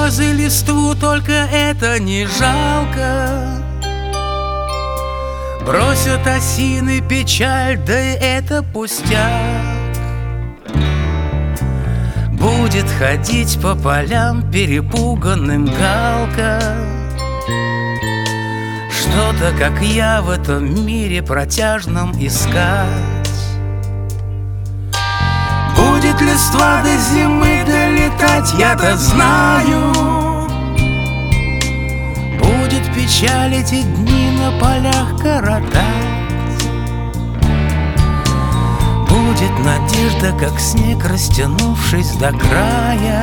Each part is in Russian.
слезы листву, только это не жалко. Бросят осины печаль, да и это пустяк. Будет ходить по полям перепуганным галка. Что-то, как я, в этом мире протяжном искать. Будет листва до зимы долетать, я-то знаю. Будет печаль эти дни на полях коротать. Будет надежда, как снег, растянувшись до края.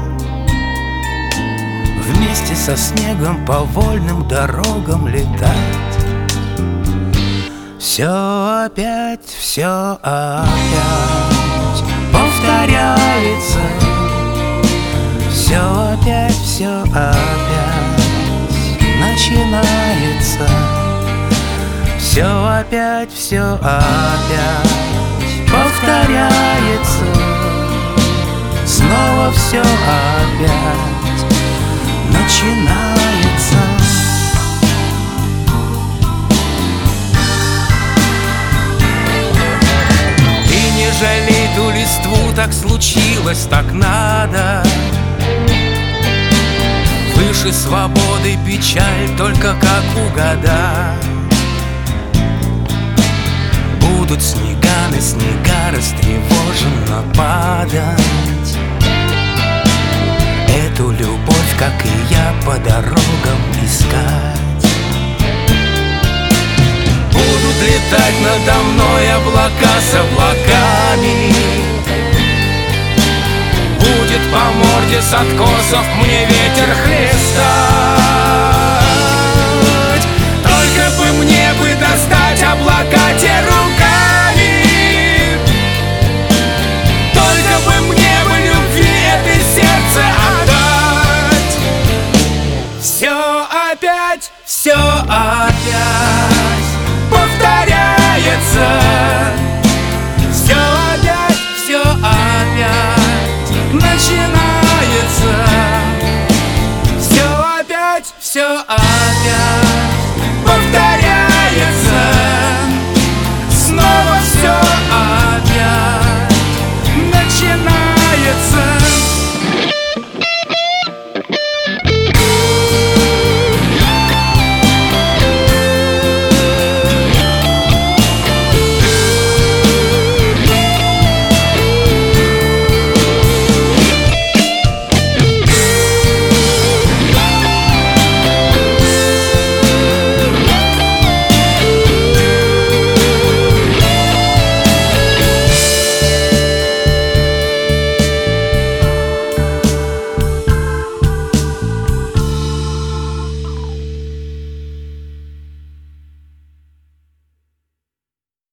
Вместе со снегом по вольным дорогам летать. Все опять повторяется. Все опять начинается. Все опять повторяется. Снова все опять начинается. И не жалей ту листву, так случилось, так надо. Выше свободы печаль, только как угадать. Будут снега на снега растревоженно падать. Эту любовь, как и я, по дорогам искать. Будут летать надо мной облака с облаками. Будет по морде с откосов мне ветер хлестать. Только бы мне бы достать облака те руками. Только бы мне бы любви этой сердце отдать. Все опять повторяется. Все опять начинается. Все опять повторяется. Снова все опять начинается.